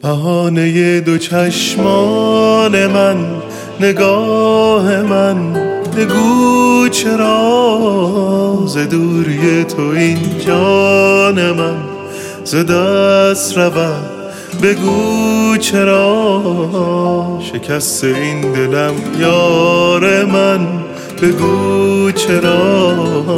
بهانه دو چشمان من، نگاه من، بگو چرا ز دوری تو این جان من ز دست رود، بگو چرا شکست این دلم یار من، بگو چرا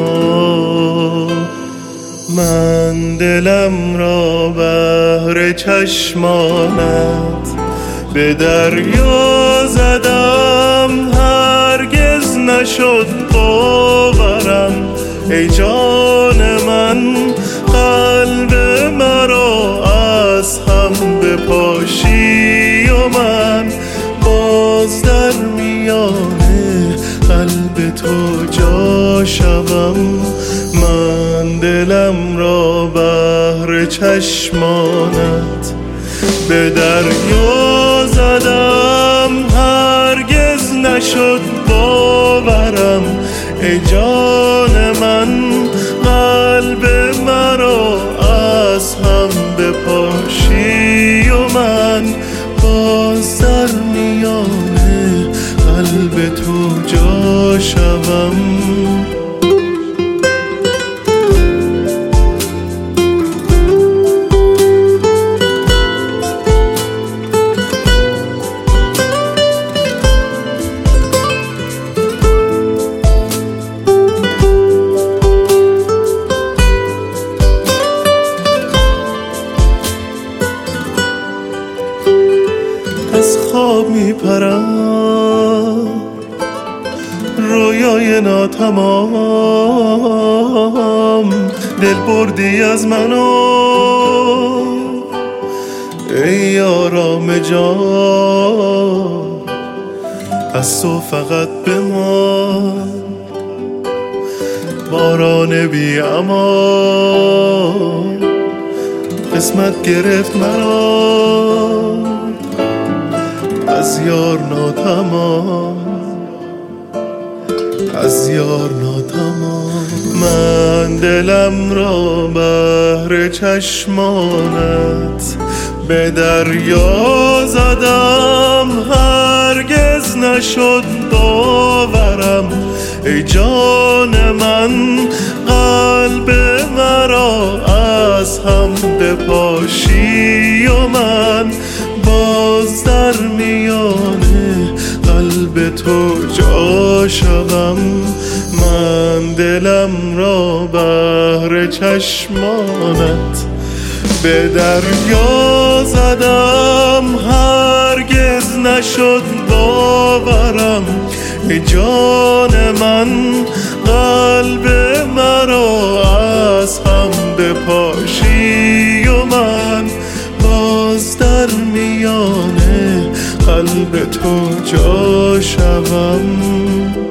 من دلم را بهر چشمانت به دریا زدم، هرگز نشد باورم ای جان من، قلب مرا از هم بپاشی و من باز در میان قلب تو جا شوم. من دلم را بهر چشمانت به دریا زدم، هرگز نشد باورم ای جان من، قلب مرا از هم بپاشی و من باز در میان قلب تو جا شوم. از خواب میپرم رویای ناتمام، دل بردی از منو ای آرام جان، از تو فقط بمان باران بی امان، قسمت گرفت مرا از یار ناتمام، از یار ناتمام. من دلم را بهر چشمانت به دریا زدم، هرگز نشد باورم ای جان من، قلب مرا از هم بپاشی و من باز در میان قلب تو جا شوم. من دلم را بهر چشمانت به دریا زدم، هرگز نشد باورم ای جان من، قلب مرا از هم بپاشی و من باز در میان قلب تو جا شوم.